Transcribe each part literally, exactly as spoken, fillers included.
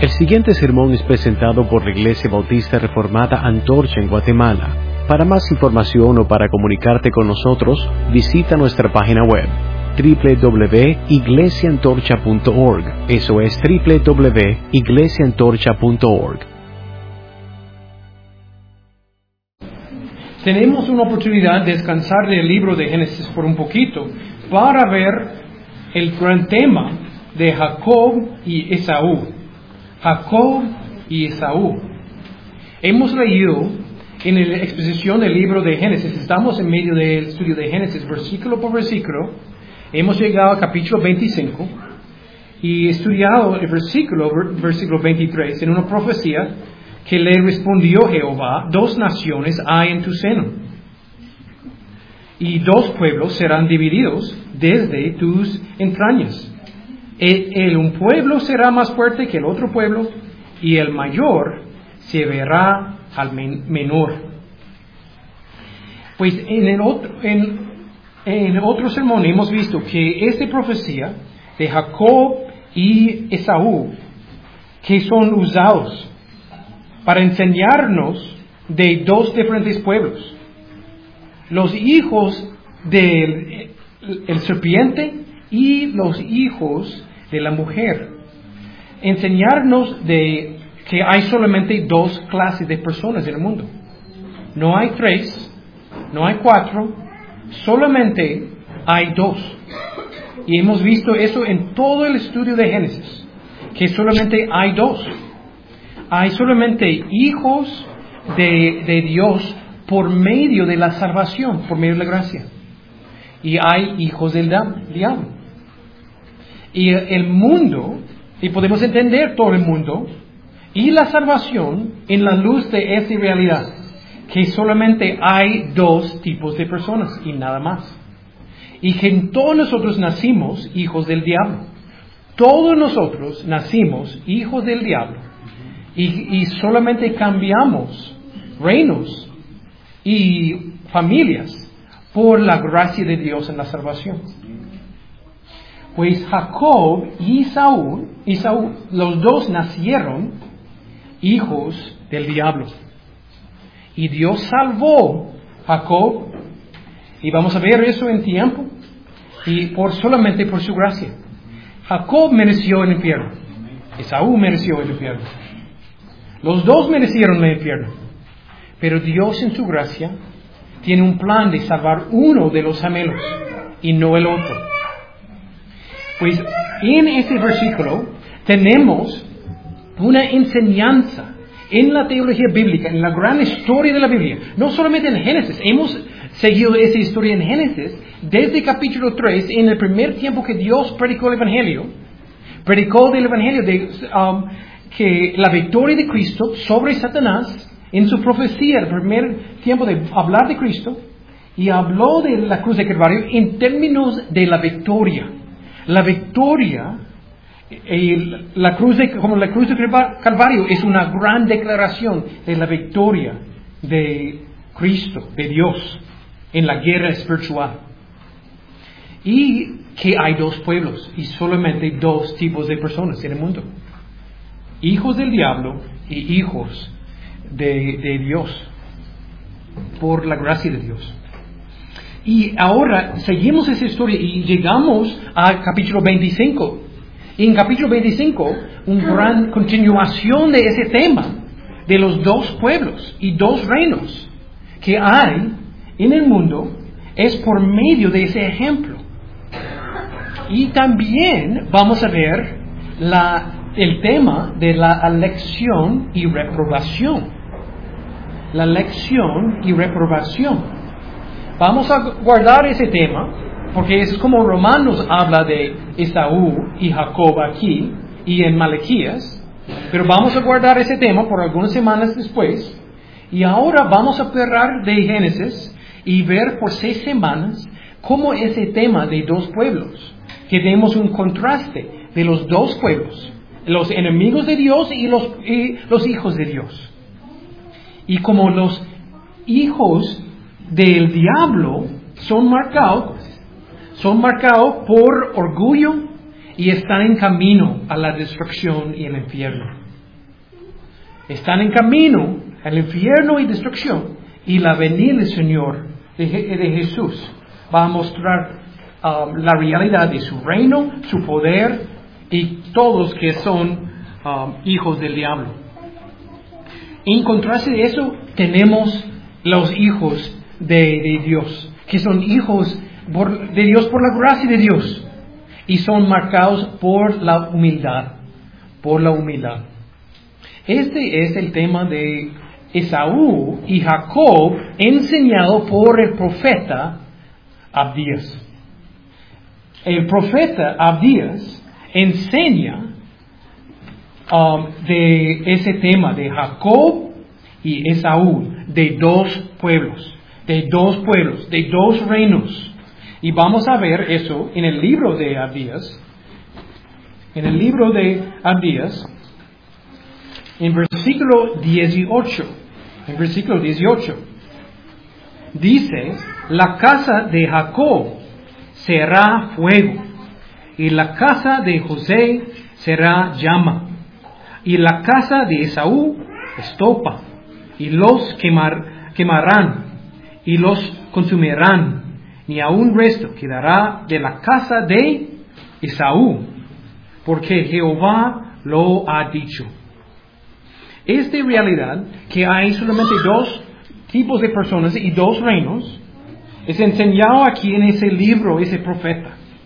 El siguiente sermón es presentado por la Iglesia Bautista Reformada Antorcha en Guatemala. Para más información o para comunicarte con nosotros, visita nuestra página web doble u doble u doble u punto iglesia antorcha punto org. Eso es doble u doble u doble u punto iglesia antorcha punto org. Tenemos una oportunidad de descansar del libro de Génesis por un poquito para ver el gran tema de Jacob y Esaú. Jacob y Esaú. Hemos leído en la exposición del libro de Génesis, estamos en medio del estudio de Génesis, versículo por versículo. Hemos llegado al capítulo veinticinco y estudiado el versículo, versículo veintitrés, en una profecía que le respondió Jehová: dos naciones hay en tu seno, y dos pueblos serán divididos desde tus entrañas. El, el un pueblo será más fuerte que el otro pueblo, y el mayor se verá al men, menor. Pues en el otro, en, en otro sermón hemos visto que esta profecía de Jacob y Esaú, que son usados para enseñarnos de dos diferentes pueblos, los hijos del el serpiente y los hijos de la mujer, enseñarnos de que hay solamente dos clases de personas en el mundo. No hay tres, no hay cuatro, solamente hay dos. Y hemos visto eso en todo el estudio de Génesis, que solamente hay dos. Hay solamente hijos de, de Dios por medio de la salvación, por medio de la gracia. Y hay hijos del diablo. Y el mundo, y podemos entender todo el mundo, y la salvación en la luz de esa realidad, que solamente hay dos tipos de personas y nada más. Y que todos nosotros nacimos hijos del diablo. Todos nosotros nacimos hijos del diablo. Y, y solamente cambiamos reinos y familias por la gracia de Dios en la salvación. Pues Jacob y Esaú, Esaú, los dos nacieron hijos del diablo. Y Dios salvó a Jacob, y vamos a ver eso en tiempo, y por solamente por su gracia. Jacob mereció el infierno, Esaú mereció el infierno. Los dos merecieron el infierno, pero Dios en su gracia tiene un plan de salvar uno de los gemelos y no el otro. Pues en este versículo tenemos una enseñanza en la teología bíblica, en la gran historia de la Biblia. No solamente en Génesis, hemos seguido esa historia en Génesis desde capítulo tres, en el primer tiempo que Dios predicó el Evangelio. Predicó del Evangelio de um, que la victoria de Cristo sobre Satanás en su profecía, el primer tiempo de hablar de Cristo, y habló de la cruz de Calvario en términos de la victoria. La victoria, eh, la cruz de, como la cruz de Calvario, es una gran declaración de la victoria de Cristo, de Dios, en la guerra espiritual. Y que hay dos pueblos y solamente dos tipos de personas en el mundo: hijos del diablo y hijos de, de Dios, por la gracia de Dios. Y ahora seguimos esa historia y llegamos al capítulo veinticinco. Y en capítulo veinticinco, una gran continuación de ese tema, de los dos pueblos y dos reinos que hay en el mundo, es por medio de ese ejemplo. Y también vamos a ver la, el tema de la elección y reprobación. La elección y reprobación. Vamos a guardar ese tema, porque es como Romanos habla de Esaú y Jacob aquí, y en Malaquías, pero vamos a guardar ese tema por algunas semanas después, y ahora vamos a cerrar de Génesis y ver por seis semanas cómo ese tema de dos pueblos, que tenemos un contraste de los dos pueblos, los enemigos de Dios y los, y los hijos de Dios. Y como los hijos del diablo son marcados, son marcados por orgullo y están en camino a la destrucción y el infierno. Están en camino al infierno y destrucción. Y la venida del Señor, de, de Jesús, va a mostrar um, la realidad de su reino, su poder y todos que son um, hijos del diablo. En contraste de eso, tenemos los hijos de, de Dios, que son hijos por, de Dios por la gracia de Dios y son marcados por la humildad, por la humildad. Este es el tema de Esaú y Jacob enseñado por el profeta Abdías. El profeta Abdías enseña um, de ese tema de Jacob y Esaú, de dos pueblos, de dos pueblos, de dos reinos. Y vamos a ver eso en el libro de Abdías, en el libro de Abdías, en versículo dieciocho, en versículo dieciocho, dice, la casa de Jacob será fuego, y la casa de José será llama, y la casa de Esaú estopa, y los quemar, quemarán, y los consumirán, ni aun resto quedará de la casa de Esaú, porque Jehová lo ha dicho. Es de realidad que hay solamente dos tipos de personas y dos reinos. Es enseñado aquí en ese libro, ese profeta.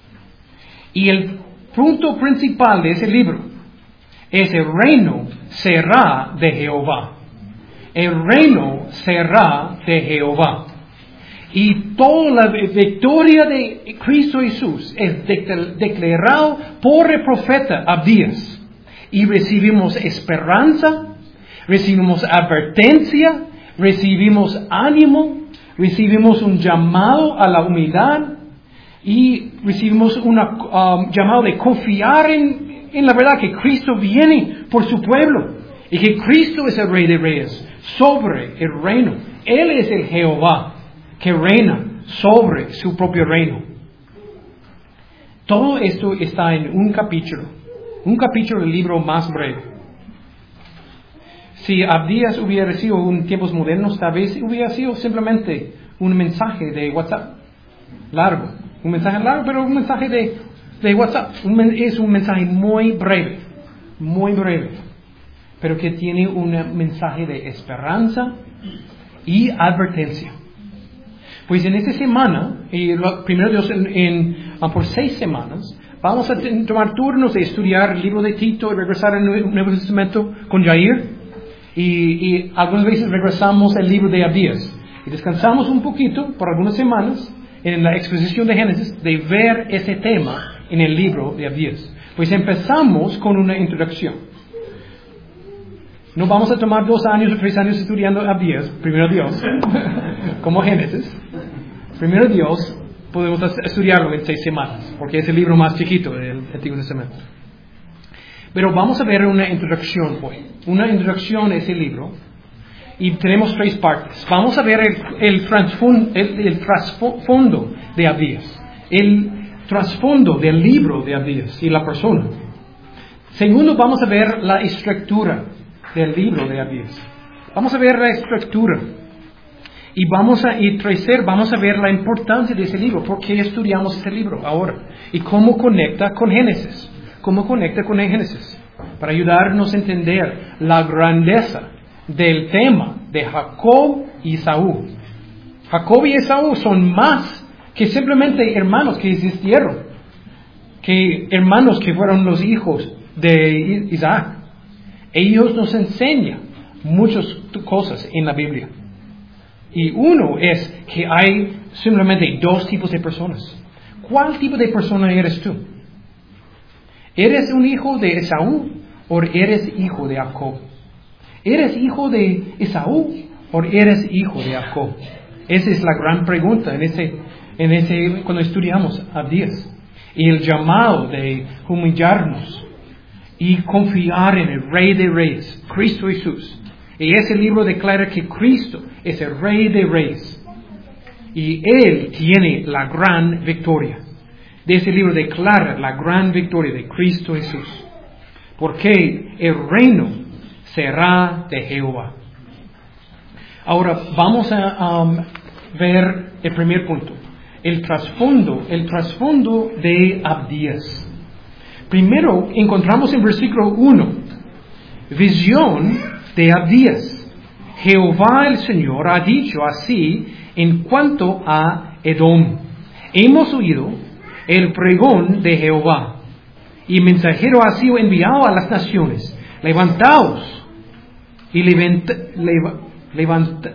Y el punto principal de ese libro es el reino será de Jehová. El reino será de Jehová. Y toda la victoria de Cristo Jesús es declarado por el profeta Abdías. Y recibimos esperanza, recibimos advertencia, recibimos ánimo, recibimos un llamado a la humildad y recibimos un um, llamado de confiar en, en la verdad que Cristo viene por su pueblo y que Cristo es el Rey de Reyes sobre el reino. Él es el Jehová que reina sobre su propio reino. Todo esto está en un capítulo, un capítulo del libro más breve. Si Abdías hubiera sido en tiempos modernos, tal vez hubiera sido simplemente un mensaje de WhatsApp largo, un mensaje largo, pero un mensaje de, de WhatsApp. Un, es un mensaje muy breve, muy breve, pero que tiene un mensaje de esperanza y advertencia. Pues en esta semana, y lo, primero Dios, en, en, um, por seis semanas, vamos a tomar turnos de estudiar el libro de Tito y regresar al Nuevo Testamento con Jair. Y, y algunas veces regresamos al libro de Abdías. Y descansamos un poquito por algunas semanas en la exposición de Génesis de ver ese tema en el libro de Abdías. Pues empezamos con una introducción. No vamos a tomar dos años o tres años estudiando Abdías, primero Dios, como Génesis. Primero Dios, podemos estudiarlo en seis semanas, porque es el libro más chiquito del Antiguo Testamento. Pero vamos a ver una introducción hoy, una introducción a ese libro, y tenemos tres partes. Vamos a ver el, el, trasfondo, el, el trasfondo de Abdías, el trasfondo del libro de Abdías y la persona. Segundo, vamos a ver la estructura del libro de Abdías. Vamos a ver la estructura. Y vamos a, y tercer, vamos a ver la importancia de ese libro, por qué estudiamos ese libro ahora, y cómo conecta con Génesis. Cómo conecta con el Génesis, para ayudarnos a entender la grandeza del tema de Jacob y Esaú. Jacob y Esaú son más que simplemente hermanos que existieron, que hermanos que fueron los hijos de Isaac. Ellos nos enseñan muchas cosas en la Biblia. Y uno es que hay simplemente dos tipos de personas. ¿Cuál tipo de persona eres tú? ¿Eres un hijo de Esaú o eres hijo de Jacob? ¿Eres hijo de Esaú o eres hijo de Jacob? Esa es la gran pregunta en ese, en ese, cuando estudiamos Abdías. Y el llamado de humillarnos y confiar en el Rey de Reyes, Cristo Jesús. Y ese libro declara que Cristo es el Rey de Reyes. Y Él tiene la gran victoria. De ese libro declara la gran victoria de Cristo Jesús. Porque el reino será de Jehová. Ahora vamos a um, ver el primer punto, el trasfondo, el trasfondo de Abdías. Primero encontramos en versículo uno, visión de Abdías. Jehová el Señor ha dicho así en cuanto a Edom. Hemos oído el pregón de Jehová, y mensajero ha sido enviado a las naciones. Levantaos y levant, leva, levant,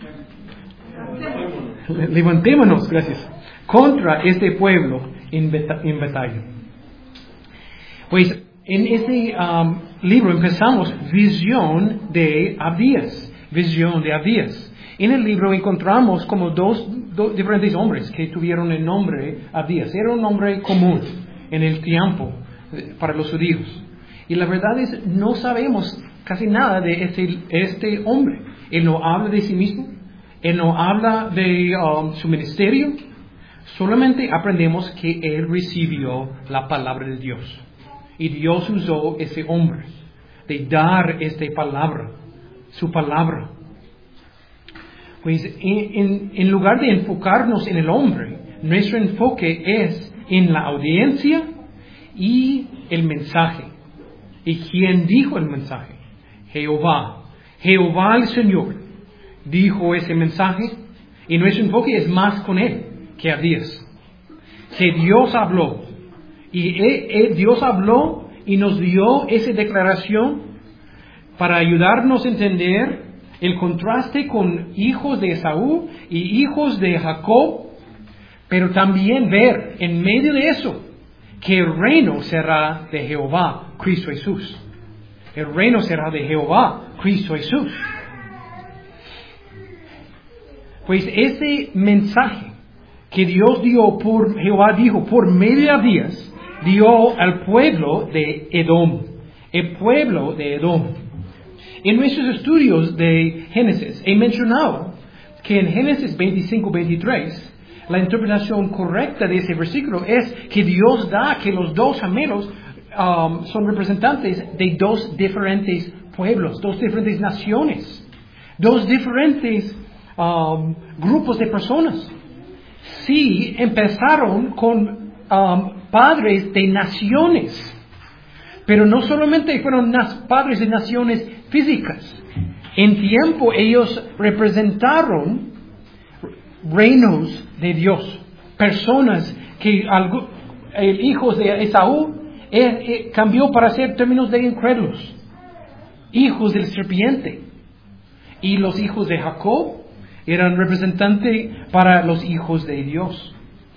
levantémonos, gracias, contra este pueblo en, en batalla. Pues en este um, libro empezamos visión de Abdías, visión de Abdías. En el libro encontramos como dos, dos diferentes hombres que tuvieron el nombre Abdías. Era un nombre común en el tiempo para los judíos. Y la verdad es, no sabemos casi nada de este, este hombre. Él no habla de sí mismo, él no habla de um, su ministerio, solamente aprendemos que él recibió la palabra de Dios. Y Dios usó ese hombre de dar esta palabra, su palabra. Pues en, en, en lugar de enfocarnos en el hombre, nuestro enfoque es en la audiencia y el mensaje. ¿Y quién dijo el mensaje? Jehová. Jehová el Señor dijo ese mensaje, y nuestro enfoque es más con él que a Dios. Que Dios habló. Y él, él, Dios habló y nos dio esa declaración para ayudarnos a entender el contraste con hijos de Esaú y hijos de Jacob, pero también ver en medio de eso que el reino será de Jehová, Cristo Jesús. El reino será de Jehová, Cristo Jesús. Pues ese mensaje que Dios dio por, Jehová dijo, por medio de Abdías, dio al pueblo de Edom, el pueblo de Edom. En nuestros estudios de Génesis he mencionado que en Génesis veinticinco veintitrés la interpretación correcta de ese versículo es que Dios da que los dos gemelos um, son representantes de dos diferentes pueblos, dos diferentes naciones, dos diferentes um, grupos de personas. Sí, empezaron con um, padres de naciones, pero no solamente fueron nas- padres de naciones físicas. En tiempo ellos representaron reinos de Dios, personas que algo, el hijo de Esaú eh, eh, cambió para ser términos de incrédulos, hijos del serpiente, y los hijos de Jacob eran representantes para los hijos de Dios.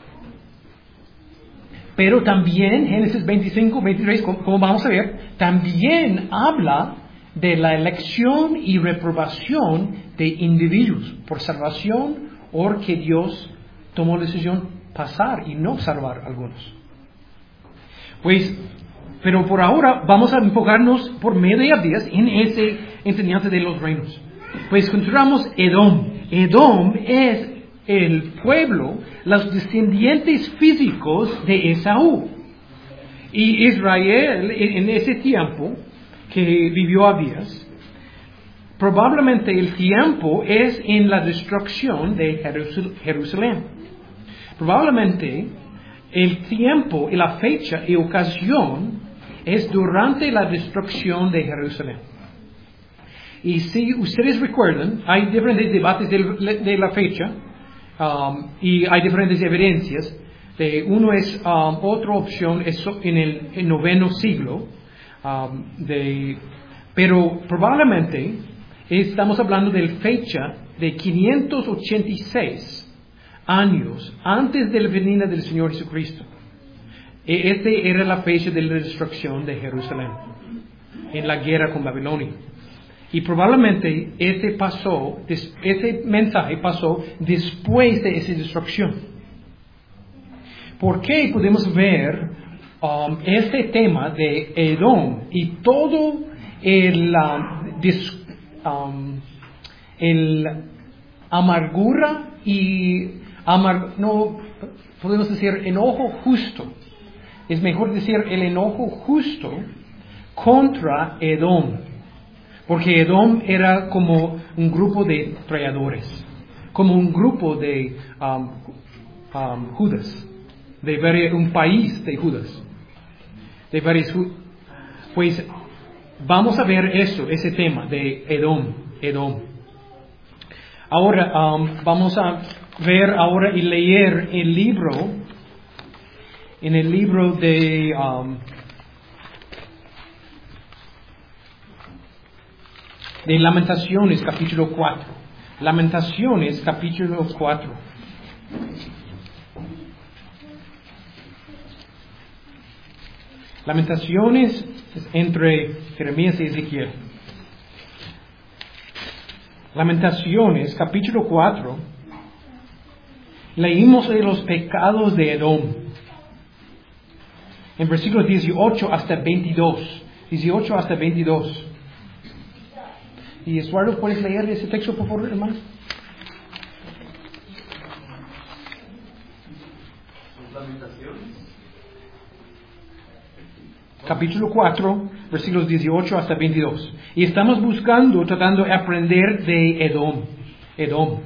Pero también Génesis veinticinco veintitrés, como, como vamos a ver, también habla de la elección y reprobación de individuos por salvación, o que Dios tomó la decisión pasar y no salvar a algunos. Pues, pero por ahora vamos a enfocarnos por medio de Abdías en esa enseñanza de los reinos. Pues encontramos Edom. Edom es el pueblo, los descendientes físicos de Esaú. Y Israel, en ese tiempo que vivió Abdías, probablemente el tiempo es en la destrucción de Jerusalén. Probablemente el tiempo y la fecha y ocasión es durante la destrucción de Jerusalén. Y si ustedes recuerdan, hay diferentes debates de, de la fecha um, y hay diferentes evidencias. De, uno es, um, otra opción es en el, el noveno siglo, um, de, pero probablemente estamos hablando de la fecha de quinientos ochenta y seis años antes de la venida del Señor Jesucristo. Esta era la fecha de la destrucción de Jerusalén en la guerra con Babilonia. Y probablemente este pasó, ese mensaje pasó después de esa destrucción. ¿Por qué podemos ver um, este tema de Edom y todo el, uh, dis, um, el amargura y amar, no podemos decir enojo justo, es mejor decir el enojo justo contra Edom? Porque Edom era como un grupo de traidores, como un grupo de um, um, Judas, de vari- un país de Judas. De varios, pues vamos a ver eso, ese tema de Edom, Edom. Ahora um, vamos a ver ahora y leer el libro, en el libro de um, de Lamentaciones, capítulo cuatro. Lamentaciones, capítulo cuatro. Lamentaciones es entre Jeremías y Ezequiel. Lamentaciones, capítulo cuatro. Leímos de los pecados de Edom. En versículos dieciocho hasta veintidós. dieciocho hasta veintidós. Y Eduardo, ¿puedes leer ese texto, por favor, hermano? Capítulo cuatro, versículos dieciocho hasta veintidós. Y estamos buscando, tratando de aprender de Edom. Edom.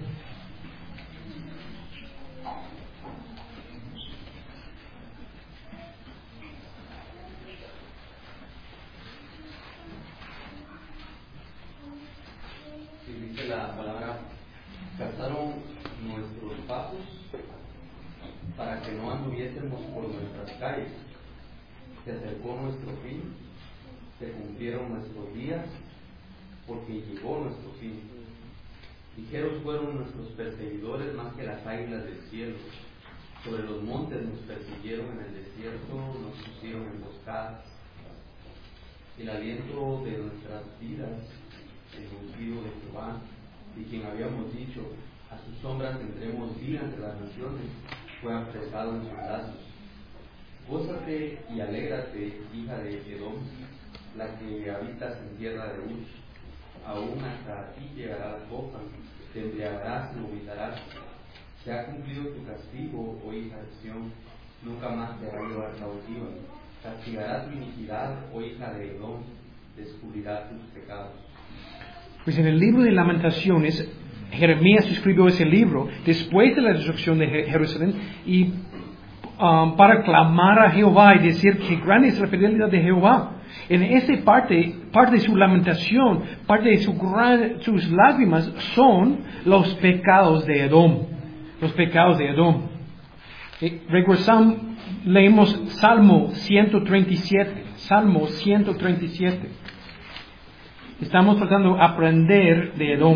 Y dice la palabra: cazaron nuestros pasos para que no anduviésemos por nuestras calles. Se acercó nuestro fin, se cumplieron nuestros días, porque llegó nuestro fin. Ligeros fueron nuestros perseguidores más que las águilas del cielo. Sobre los montes nos persiguieron, en el desierto nos pusieron emboscadas. El aliento de nuestras vidas, el ungido de Jehová, y quien habíamos dicho, a sus sombras tendremos vida entre las naciones, fue apresado en sus brazos. Gózate y alégrate, hija de Edom, la que habitas en tierra de Uz. Aún hasta ti llegará la copa, te embriagarás y vomitarás. Se ha cumplido tu castigo, oh hija de Sión, nunca más te hará llevar cautiva. Castigará tu iniquidad, oh hija de Edom, descubrirá tus pecados. Pues en el libro de Lamentaciones, Jeremías escribió ese libro después de la destrucción de Jerusalén y Um, para clamar a Jehová y decir que grande es la fidelidad de Jehová. En esa parte, parte de su lamentación, parte de su gran, sus lágrimas son los pecados de Edom. Los pecados de Edom. Eh, regresamos, leemos Salmo ciento treinta y siete. Salmo ciento treinta y siete. Estamos tratando de aprender de Edom.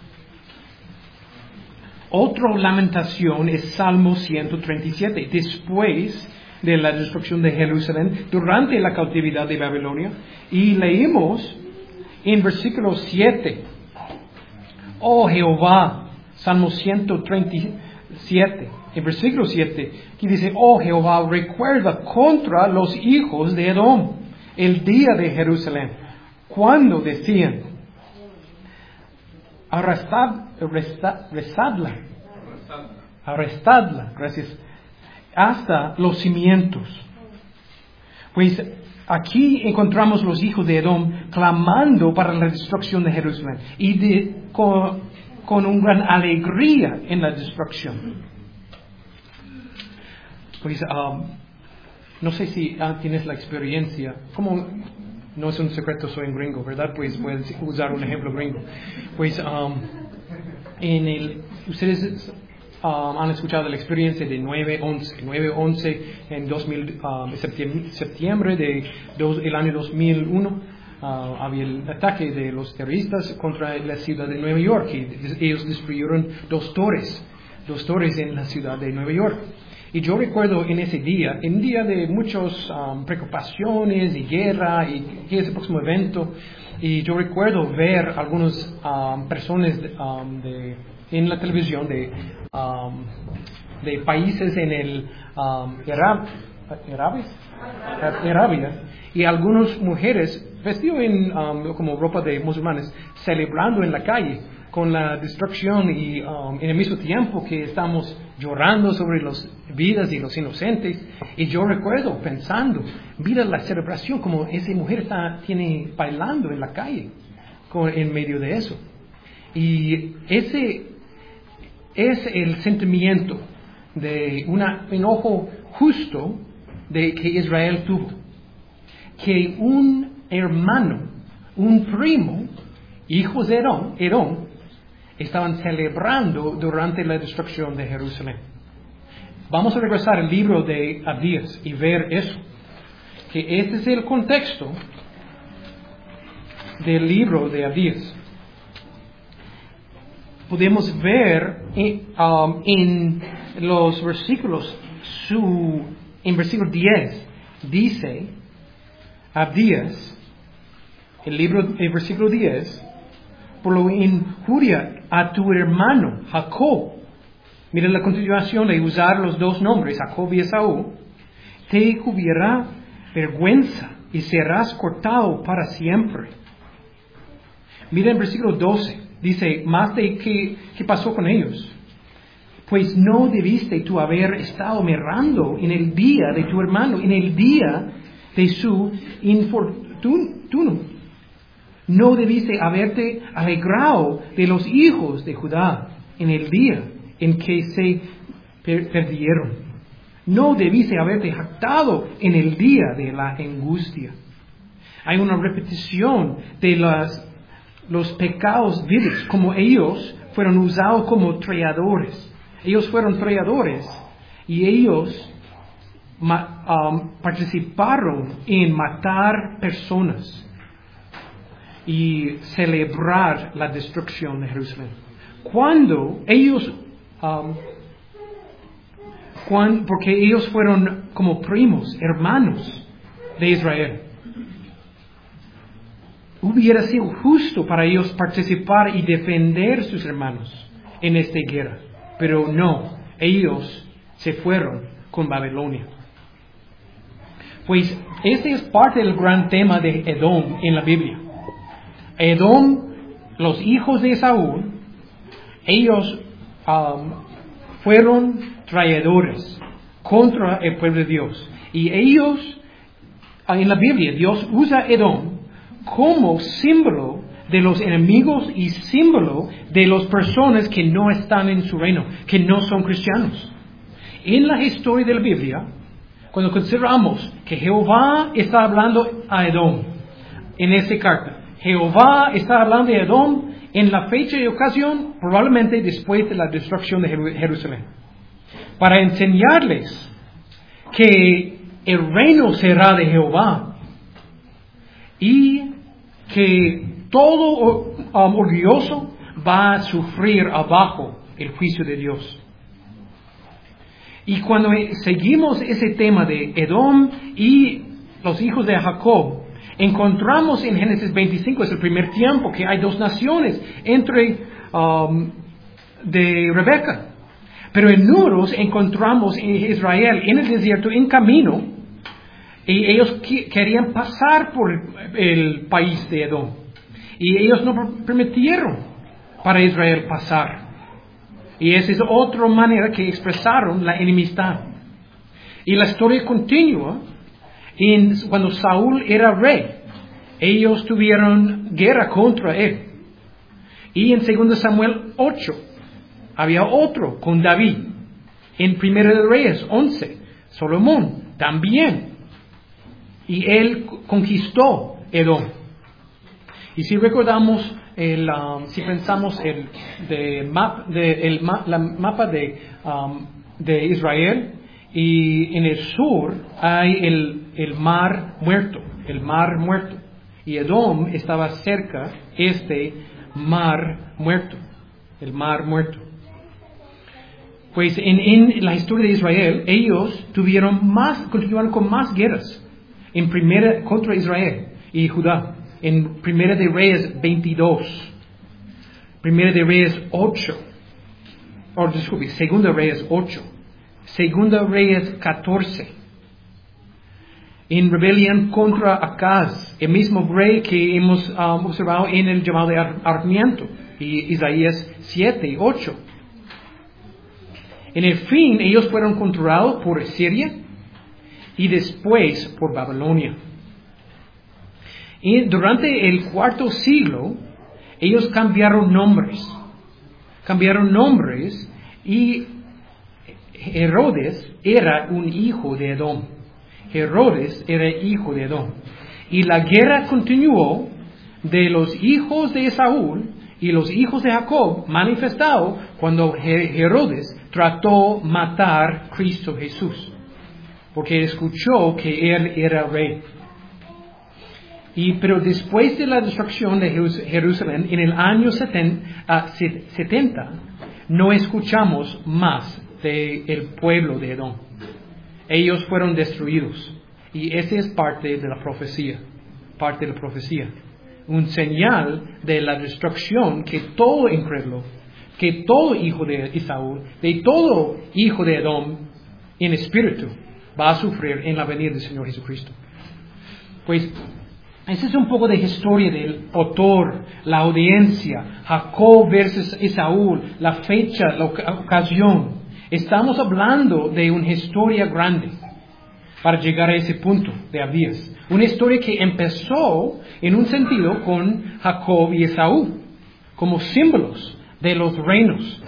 Otra lamentación es Salmo ciento treinta y siete. Después de la destrucción de Jerusalén, durante la cautividad de Babilonia, y leímos en versículo siete, oh Jehová, Salmo ciento treinta y siete, en versículo siete, que dice, oh Jehová, recuerda contra los hijos de Edom el día de Jerusalén, cuando decían, Arrestad, arrestad, arrestadla, arrestadla, gracias, hasta los cimientos. Pues aquí encontramos los hijos de Edom clamando para la destrucción de Jerusalén y de, con, con una gran alegría en la destrucción. Pues um, no sé si ah, tienes la experiencia, como no es un secreto, soy un gringo, ¿verdad? Pues puedes usar un ejemplo gringo. Pues um, en el, ustedes um, han escuchado la experiencia de nueve once. nueve once en dos mil, um, septiembre, septiembre de dos, el año dos mil uno uh, había el ataque de los terroristas contra la ciudad de Nueva York y ellos destruyeron dos torres, dos torres en la ciudad de Nueva York. Y yo recuerdo en ese día, en un día de muchas um, preocupaciones y guerra y que es el próximo evento, y yo recuerdo ver algunas um, personas de, um, de, en la televisión de, um, de países en el um, Arab, Arabia, y algunas mujeres vestidas en um, como ropa de musulmanes, celebrando en la calle con la destrucción y um, en el mismo tiempo que estamos llorando sobre las vidas de los inocentes. Y yo recuerdo pensando, mira la celebración como esa mujer está, tiene bailando en la calle con, en medio de eso. Y ese es el sentimiento de un enojo justo de que Israel tuvo. Que un hermano, un primo, hijos de Edom, Edom, estaban celebrando durante la destrucción de Jerusalén. Vamos a regresar al libro de Abdías y ver eso. Que este es el contexto del libro de Abdías. Podemos ver en, um, en los versículos, su, en versículo diez, dice Abdías, el libro, el versículo diez, por lo injuria a tu hermano Jacob. Mira la continuación de usar los dos nombres, Jacob y Esaú. Te cubrirá vergüenza y serás cortado para siempre. Mira el versículo doce, dice, más de qué, qué pasó con ellos. Pues no debiste tú haber estado mirando en el día de tu hermano, en el día de su infortunio. No debiste haberte alegrado de los hijos de Judá en el día en que se per- perdieron. No debiste haberte jactado en el día de la angustia. Hay una repetición de las, los pecados viles, como ellos fueron usados como traidores. Ellos fueron traidores y ellos ma, um, participaron en matar personas y celebrar la destrucción de Jerusalén. Cuando ellos, um, cuando, porque ellos fueron como primos, hermanos de Israel, hubiera sido justo para ellos participar y defender a sus hermanos en esta guerra, pero no, ellos se fueron con Babilonia. Pues este es parte del gran tema de Edom en la Biblia. Edom, los hijos de Esaú, ellos um, fueron traidores contra el pueblo de Dios. Y ellos, en la Biblia, Dios usa Edom como símbolo de los enemigos y símbolo de las personas que no están en su reino, que no son cristianos. En la historia de la Biblia, cuando consideramos que Jehová está hablando a Edom en esta carta, Jehová está hablando de Edom en la fecha y ocasión, probablemente después de la destrucción de Jerusalén, para enseñarles que el reino será de Jehová y que todo um, orgulloso va a sufrir abajo el juicio de Dios. Y cuando seguimos ese tema de Edom y los hijos de Jacob, encontramos en Génesis veinticinco, es el primer tiempo que hay dos naciones entre um, de Rebeca. Pero en Números encontramos en Israel en el desierto en camino, y ellos qu- querían pasar por el país de Edom. Y ellos no permitieron para Israel pasar. Y esa es otra manera que expresaron la enemistad. Y la historia continúa. En, cuando Saúl era rey, ellos tuvieron guerra contra él. Y en dos Samuel ocho, había otro con David. En Primera de Reyes once, Salomón también. Y él conquistó Edom. Y si recordamos, el, um, si pensamos el, de map, de, el ma, la mapa de, um, de Israel, y en el sur hay el, el mar muerto, el mar muerto. Y Edom estaba cerca este mar muerto, el mar muerto. Pues en, en la historia de Israel, ellos tuvieron más, continuaron con más guerras en primera contra Israel y Judá. En Primera de Reyes veintidós, Primera de Reyes ocho, o disculpe, Segunda Reyes ocho, Segunda Reyes catorce. En rebelión contra Acaz, el mismo rey que hemos um, observado en el llamado de arrepentimiento, y Isaías siete y ocho. En el fin, ellos fueron controlados por Siria y después por Babilonia. Y durante el cuarto siglo ellos cambiaron nombres. Cambiaron nombres y Herodes era un hijo de Edom. Herodes era hijo de Edom. Y la guerra continuó de los hijos de Esaú y los hijos de Jacob manifestado cuando Herodes trató matar a Cristo Jesús, porque escuchó que él era rey. Y, pero después de la destrucción de Jerusalén en el año setenta, no escuchamos más del pueblo de Edom. Ellos fueron destruidos. Y esa es parte de la profecía. Parte de la profecía. Un señal de la destrucción que todo incrédulo, que todo hijo de Esaú, de todo hijo de Edom en espíritu, va a sufrir en la venida del Señor Jesucristo. Pues, ese es un poco de historia del autor, la audiencia, Jacob versus Esaú, la fecha, la ocasión. Estamos hablando de una historia grande para llegar a ese punto de Abías. Una historia que empezó en un sentido con Jacob y Esaú, como símbolos de los reinos.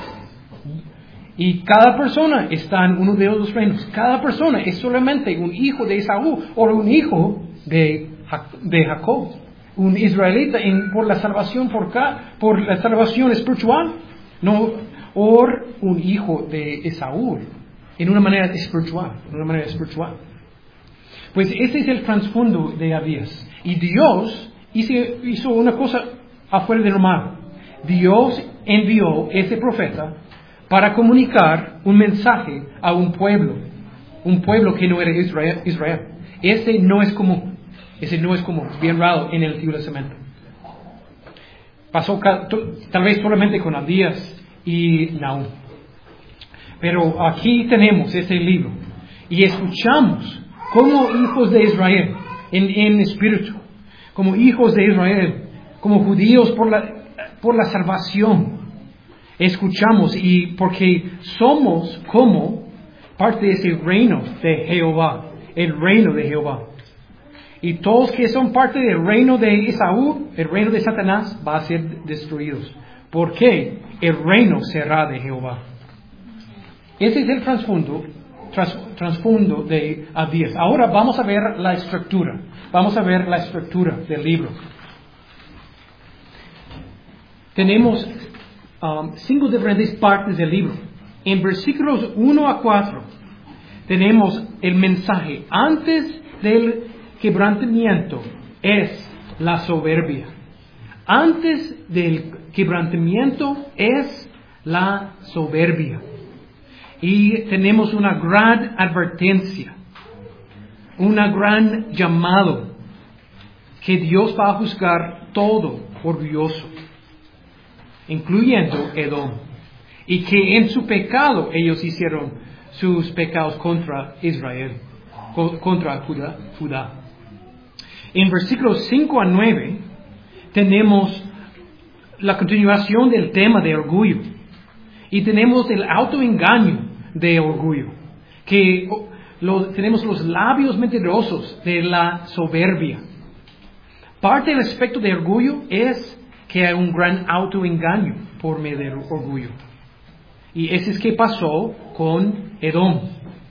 Y cada persona está en uno de los reinos. Cada persona es solamente un hijo de Esaú o un hijo de, de Jacob. Un israelita en, por la salvación por, ca, por la salvación espiritual. No, o un hijo de Esaú en una manera espiritual. En una manera espiritual. Pues ese es el trasfondo de Abías. Y Dios hizo, hizo una cosa afuera de normal. Dios envió ese profeta para comunicar un mensaje a un pueblo. Un pueblo que no era Israel. Israel. Ese no es común. Ese no es común. Bien raro en el Antiguo Testamento. Pasó tal vez solamente con Abías y Nahum. Pero aquí tenemos ese libro. Y escuchamos como hijos de Israel, en, en espíritu, como hijos de Israel, como judíos por la, por la salvación, escuchamos y porque somos como parte de ese reino de Jehová, el reino de Jehová. Y todos que son parte del reino de Esaú, el reino de Satanás, va a ser destruidos. ¿Por qué? El reino será de Jehová. Ese es el trasfondo. trasfondo de Abías. Ahora vamos a ver la estructura. Vamos a ver la estructura del libro. Tenemos um, cinco diferentes partes del libro. En versículos uno a cuatro tenemos el mensaje. Antes del quebrantamiento es la soberbia. Antes del quebrantamiento es la soberbia. Y tenemos una gran advertencia, una gran llamado, que Dios va a juzgar todo orgulloso, incluyendo Edom, y que en su pecado ellos hicieron sus pecados contra Israel, contra Judá. Judá. En versículos cinco a nueve tenemos la continuación del tema de orgullo, y tenemos el autoengaño de orgullo, que lo, tenemos los labios mentirosos de la soberbia. Parte del aspecto de orgullo es que hay un gran autoengaño por medio del orgullo. Y eso es que pasó con Edom.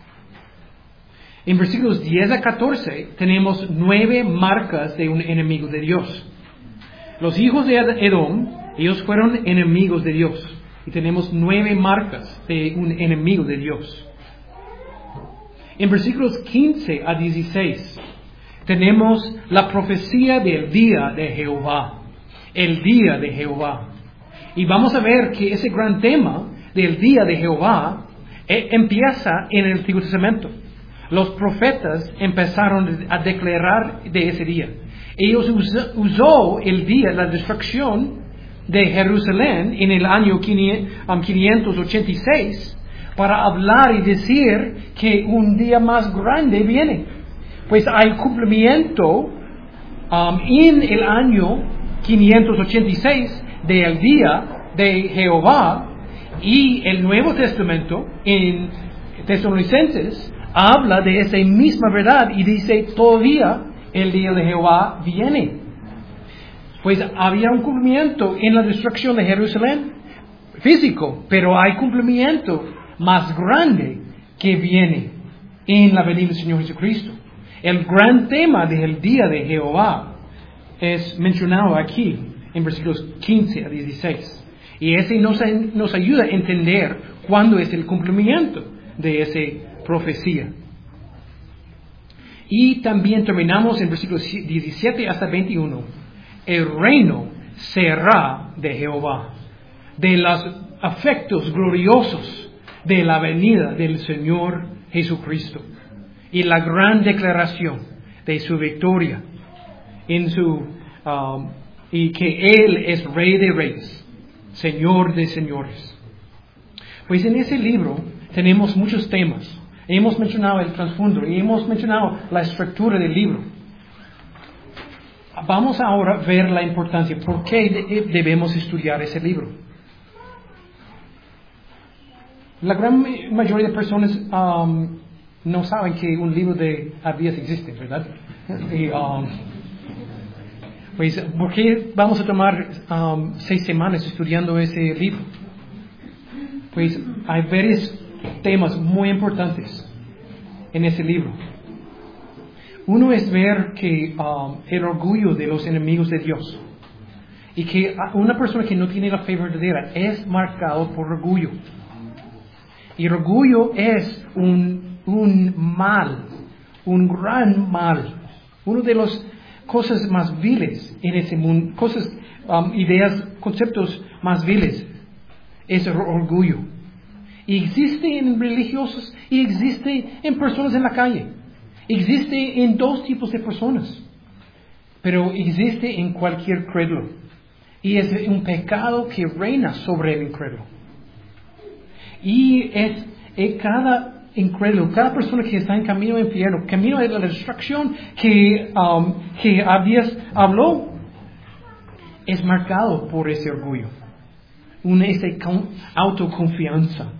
En versículos diez a catorce tenemos nueve marcas de un enemigo de Dios. Los hijos de Edom, ellos fueron enemigos de Dios. Y tenemos nueve marcas de un enemigo de Dios. En versículos quince a dieciséis tenemos la profecía del día de Jehová. El día de Jehová. Y vamos a ver que ese gran tema del día de Jehová eh, empieza en el Antiguo Testamento. Los profetas empezaron a declarar de ese día. Ellos us- usó el día, la destrucción de Jerusalén en el año quinientos ochenta y seis para hablar y decir que un día más grande viene. Pues hay cumplimiento um, en el año quinientos ochenta y seis del día de Jehová, y el Nuevo Testamento en Tesalonicenses habla de esa misma verdad y dice todavía el día de Jehová viene. Pues había un cumplimiento en la destrucción de Jerusalén físico, pero hay cumplimiento más grande que viene en la venida del Señor Jesucristo. El gran tema del día de Jehová es mencionado aquí en versículos quince a dieciséis. Y ese nos, nos ayuda a entender cuándo es el cumplimiento de esa profecía. Y también terminamos en versículos diecisiete hasta veintiuno. El reino será de Jehová, de los afectos gloriosos de la venida del Señor Jesucristo y la gran declaración de su victoria en su um, y que Él es Rey de Reyes, Señor de Señores. Pues en ese libro tenemos muchos temas. Hemos mencionado el trasfondo y hemos mencionado la estructura del libro. Vamos ahora a ver la importancia. ¿Por qué debemos estudiar ese libro? La gran mayoría de personas um, no saben que un libro de Abías existe, ¿verdad? Y, um, pues, ¿por qué vamos a tomar um, seis semanas estudiando ese libro? Pues hay varios temas muy importantes en ese libro. Uno es ver que um, el orgullo de los enemigos de Dios y que una persona que no tiene la fe verdadera es marcado por orgullo. Y el orgullo es un, un mal, un gran mal, una de las cosas más viles en ese mundo, cosas, um, ideas, conceptos más viles, es el orgullo. Y existe en religiosos y existe en personas en la calle. Existe en dos tipos de personas, pero existe en cualquier crédulo. Y es un pecado que reina sobre el incrédulo. Y es, es cada incrédulo, cada persona que está en camino al infierno, camino de la destrucción que, um, que Abías habló, es marcado por ese orgullo, una esa autoconfianza.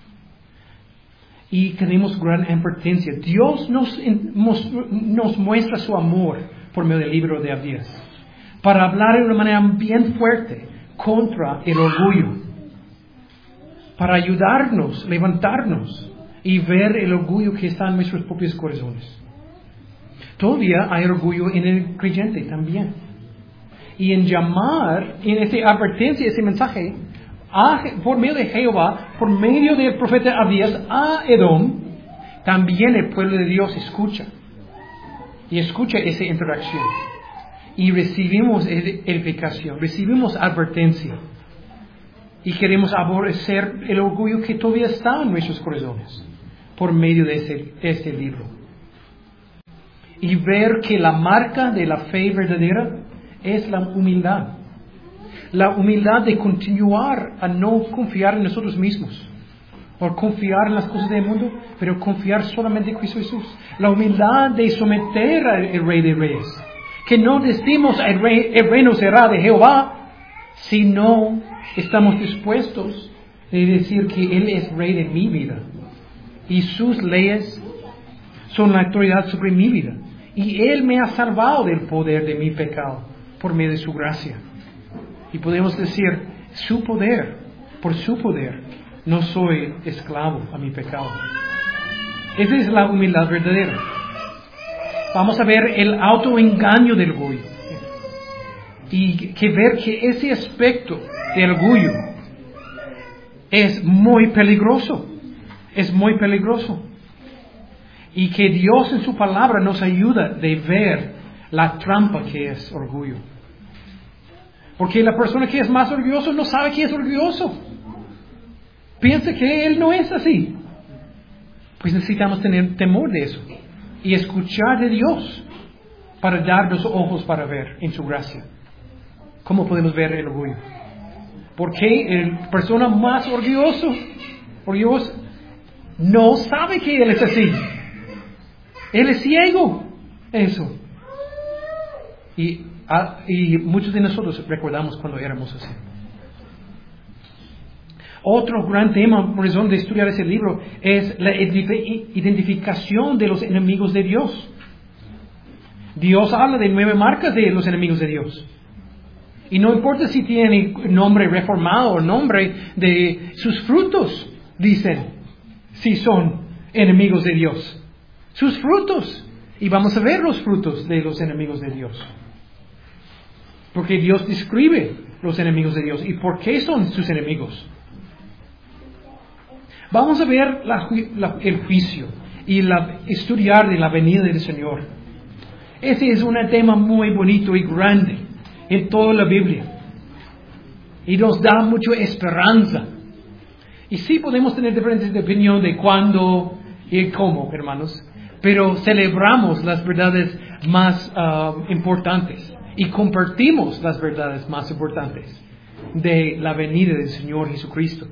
Y tenemos gran advertencia. Dios nos, nos muestra su amor por medio del libro de Abías, para hablar de una manera bien fuerte contra el orgullo, para ayudarnos, levantarnos y ver el orgullo que está en nuestros propios corazones. Todavía hay orgullo en el creyente también. Y en llamar, en esa advertencia, ese mensaje, a, por medio de Jehová, por medio del profeta Abías a Edom, también el pueblo de Dios escucha. Y escucha esa interacción. Y recibimos edificación, recibimos advertencia. Y queremos aborrecer el orgullo que todavía está en nuestros corazones por medio de este, este libro. Y ver que la marca de la fe verdadera es la humildad. La humildad de continuar a no confiar en nosotros mismos o confiar en las cosas del mundo, pero confiar solamente en Cristo Jesús. La humildad de someter al Rey de Reyes. Que no decimos el, rey, el reino será de Jehová, sino estamos dispuestos a decir que Él es Rey de mi vida. Y sus leyes son la autoridad sobre mi vida. Y Él me ha salvado del poder de mi pecado por medio de su gracia. Y podemos decir, su poder, por su poder, no soy esclavo a mi pecado. Esa es la humildad verdadera. Vamos a ver el autoengaño del orgullo. Y que ver que ese aspecto del orgullo es muy peligroso. Es muy peligroso. Y que Dios en su palabra nos ayuda de ver la trampa que es orgullo. Porque la persona que es más orgulloso no sabe que es orgulloso. Piensa que él no es así. Pues necesitamos tener temor de eso. Y escuchar de Dios para darnos ojos para ver en su gracia. ¿Cómo podemos ver el orgullo? Porque la persona más orgulloso, orgulloso no sabe que él es así. Él es ciego. Eso. Y Ah, y muchos de nosotros recordamos cuando éramos así. Otro gran tema, por razón de estudiar ese libro, es la identificación de los enemigos de Dios. Dios habla de nueve marcas de los enemigos de Dios. Y no importa si tiene nombre reformado o nombre de sus frutos, dicen, si son enemigos de Dios. Sus frutos. Y vamos a ver los frutos de los enemigos de Dios. Porque Dios describe los enemigos de Dios. ¿Y por qué son sus enemigos? Vamos a ver la, la, el juicio y la, estudiar de la venida del Señor. Ese es un tema muy bonito y grande en toda la Biblia. Y nos da mucha esperanza. Y sí podemos tener diferentes de opinión de cuándo y cómo, hermanos. Pero celebramos las verdades más uh, importantes. Y compartimos las verdades más importantes de la venida del Señor Jesucristo.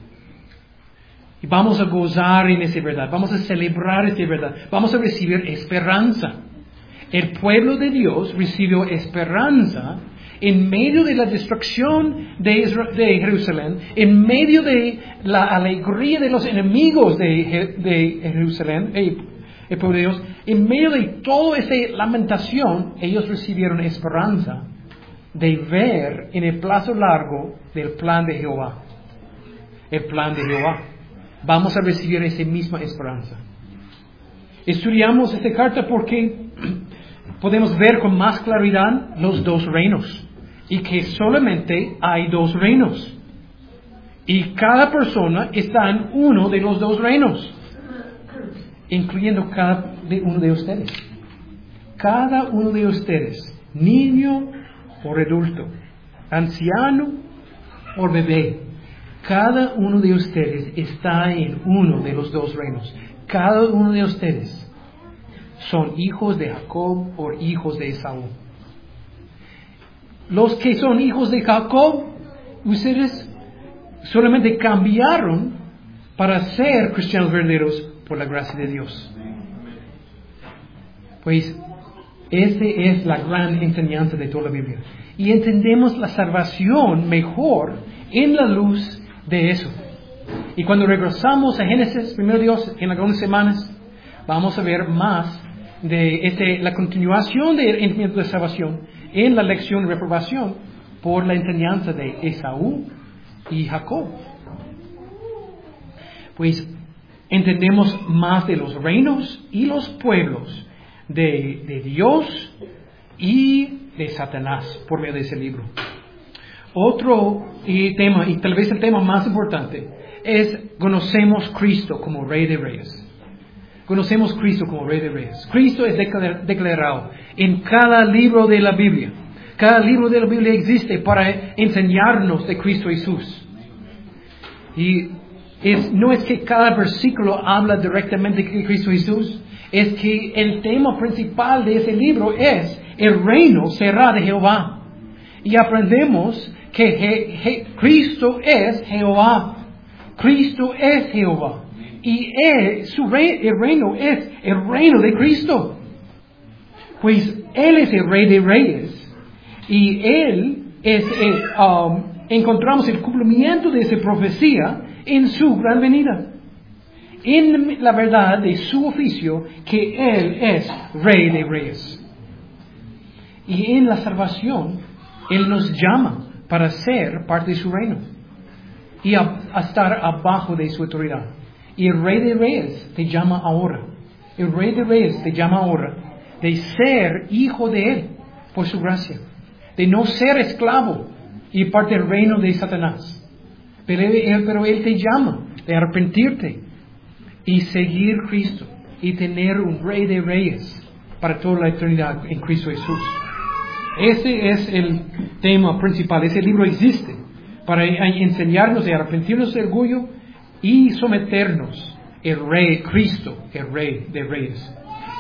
Y vamos a gozar en esa verdad. Vamos a celebrar esa verdad. Vamos a recibir esperanza. El pueblo de Dios recibió esperanza en medio de la destrucción de, Israel, de Jerusalén, en medio de la alegría de los enemigos de, de Jerusalén, el, el pueblo de Dios, en medio de toda esa lamentación, ellos recibieron esperanza de ver en el plazo largo del plan de Jehová. El plan de Jehová. Vamos a recibir esa misma esperanza. Estudiamos esta carta porque podemos ver con más claridad los dos reinos. Y que solamente hay dos reinos. Y cada persona está en uno de los dos reinos. Incluyendo cada uno de ustedes. Cada uno de ustedes, niño o adulto, anciano o bebé, cada uno de ustedes está en uno de los dos reinos. Cada uno de ustedes son hijos de Jacob o hijos de Esaú. Los que son hijos de Jacob, ustedes solamente cambiaron para ser cristianos verdaderos por la gracia de Dios. Pues esa es la gran enseñanza de toda la Biblia. Y entendemos la salvación mejor en la luz de eso. Y cuando regresamos a Génesis, primero Dios, en algunas semanas, vamos a ver más de este, la continuación del entendimiento de salvación en la lección de reprobación por la enseñanza de Esaú y Jacob. Pues entendemos más de los reinos y los pueblos de, de Dios y de Satanás por medio de ese libro. Otro eh, tema, y tal vez el tema más importante, es conocemos a Cristo como Rey de Reyes. Conocemos a Cristo como Rey de Reyes. Cristo es declarado en cada libro de la Biblia. Cada libro de la Biblia existe para enseñarnos de Cristo Jesús. Y es, no es que cada versículo habla directamente de Cristo Jesús, es que el tema principal de ese libro es el reino será de Jehová. Y aprendemos que Je, Je, Cristo es Jehová. Cristo es Jehová. Y él, su rey, el reino es el reino de Cristo. Pues Él es el Rey de Reyes. Y Él es, el, um, encontramos el cumplimiento de esa profecía en su gran venida. En la verdad de su oficio, que Él es Rey de Reyes. Y en la salvación, Él nos llama para ser parte de su reino. Y a, a estar abajo de su autoridad. Y el Rey de Reyes te llama ahora. El Rey de Reyes te llama ahora de ser hijo de Él por su gracia. De no ser esclavo y parte del reino de Satanás. Pero Él, pero él te llama de arrepentirte y seguir Cristo. Y tener un Rey de Reyes para toda la eternidad en Cristo Jesús. Ese es el tema principal. Ese libro existe para enseñarnos de arrepentirnos del orgullo y someternos el Rey, Cristo, el Rey de Reyes.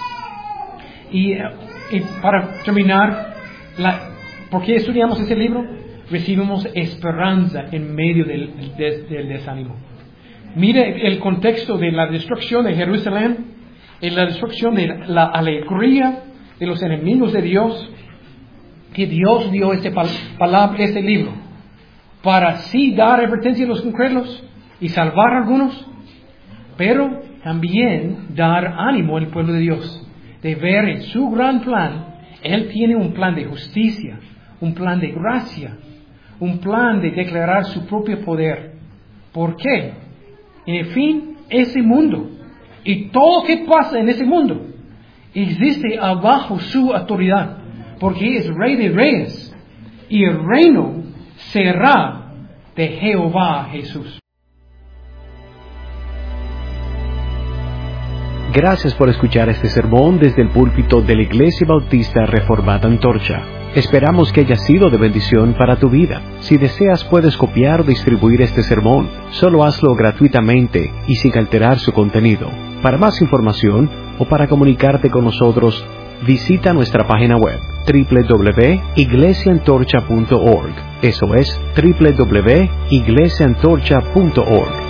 Y, y para terminar, la, ¿por qué estudiamos ese libro? Recibimos esperanza en medio del, del, del desánimo. Mire el contexto de la destrucción de Jerusalén, en la destrucción de la alegría de los enemigos de Dios, que Dios dio este, palabra, este libro para así dar advertencia a los incrédulos y salvar a algunos, pero también dar ánimo al pueblo de Dios, de ver en su gran plan, Él tiene un plan de justicia, un plan de gracia, un plan de declarar su propio poder. ¿Por qué? En el fin, ese mundo y todo lo que pasa en ese mundo existe abajo su autoridad, porque es Rey de Reyes y el reino será de Jehová Jesús. Gracias por escuchar este sermón desde el púlpito de la Iglesia Bautista Reformada Antorcha. Esperamos que haya sido de bendición para tu vida. Si deseas, puedes copiar o distribuir este sermón. Solo hazlo gratuitamente y sin alterar su contenido. Para más información o para comunicarte con nosotros, visita nuestra página web doble u doble u doble u punto iglesia antorcha punto org. Eso es doble u doble u doble u punto iglesia antorcha punto org.